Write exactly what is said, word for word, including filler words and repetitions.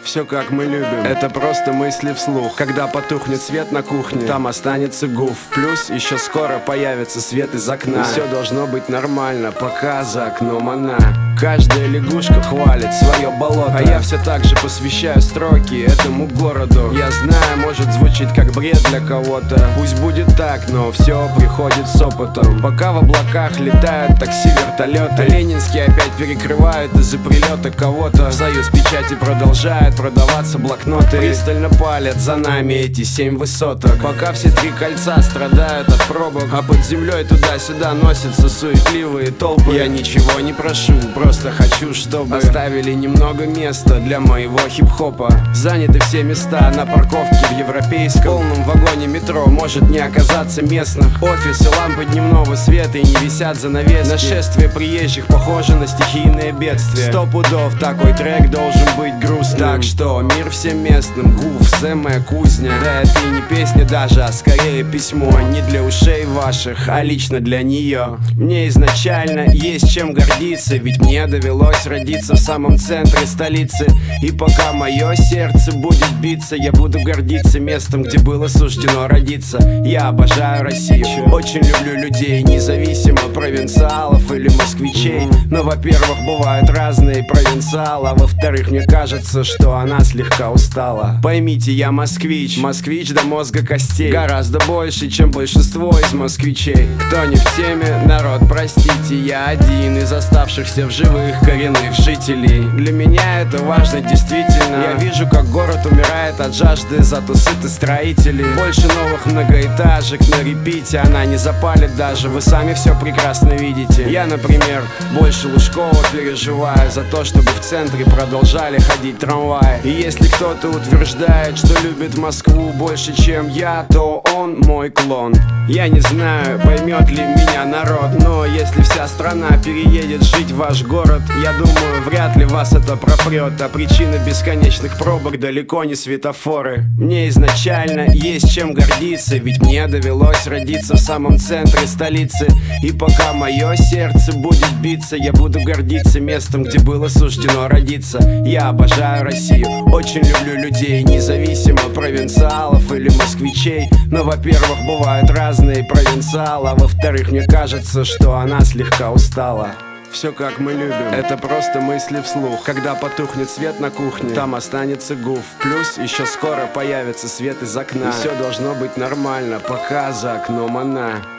Все как мы любим, это просто мысли вслух. Когда потухнет свет на кухне, там останется гуф. Плюс еще скоро появится свет из окна. Все должно быть нормально, пока за окном она. Каждая лягушка хвалит свое болото, а я все так же посвящаю строки этому городу. Я знаю, может звучит как бред для кого-то. Пусть будет так, но все приходит с опытом. Пока в облаках летают такси, вертолеты, Ленинский опять перекрывают из-за прилета кого-то. В Союз печати продолжают продаваться блокноты. Пристально палят за нами эти семь высоток. Пока все три кольца страдают от пробок, а под землей туда-сюда носятся суетливые толпы. Я ничего не прошу, просто хочу, чтобы оставили немного места для моего хип-хопа. Заняты все места на парковке в европейском. В полном вагоне метро может не оказаться местных. Офисы, лампы дневного света и не висят занавески. Нашествие приезжих похоже на стихийное бедствие. Сто пудов такой трек должен быть грустным. Так что мир всем местным, гуф, самая кузня. Да это и не песня даже, а скорее письмо. Не для ушей ваших, а лично для нее. Мне изначально есть чем гордиться, ведь мне довелось родиться в самом центре столицы. И пока мое сердце будет биться, я буду гордиться местом, где было суждено родиться. Я обожаю Россию, очень люблю людей, независимо провинциалов или москвичей. Но, во-первых, бывают разные провинциалы, а во-вторых, мне кажется, что она слегка устала. Поймите, я москвич, москвич до мозга костей. Гораздо больше, чем большинство из москвичей. Кто не в теме, народ, простите, я один из оставшихся в живых коренных жителей. Для меня это важно действительно. Я вижу, как город умирает от жажды, зато сыты строители. Больше новых многоэтажек на репите, она не запалит даже, вы сами все прекрасно видите. Я, например, больше Лужкова переживаю за то, чтобы в центре продолжали ходить трамваи. И если кто-то утверждает, что любит Москву больше, чем я, то он мой клон. Я не знаю, поймет ли меня народ, но если вся страна переедет жить в ваш город, я думаю, вряд ли вас это пропрет. А причина бесконечных пробок далеко не светофоры. Мне изначально есть чем гордиться, ведь мне довелось родиться в самом центре столицы. И пока мое сердце будет биться, я буду гордиться местом, где было суждено родиться. Я обожаю Россию, очень люблю людей, независимо провинциалов или москвичей. Но, во-первых, бывают разные провинциалы, а во-вторых, мне кажется, что она слегка устала. Все как мы любим, это просто мысли вслух. Когда потухнет свет на кухне, там останется гуф. Плюс еще скоро появится свет из окна. И все должно быть нормально, пока за окном она.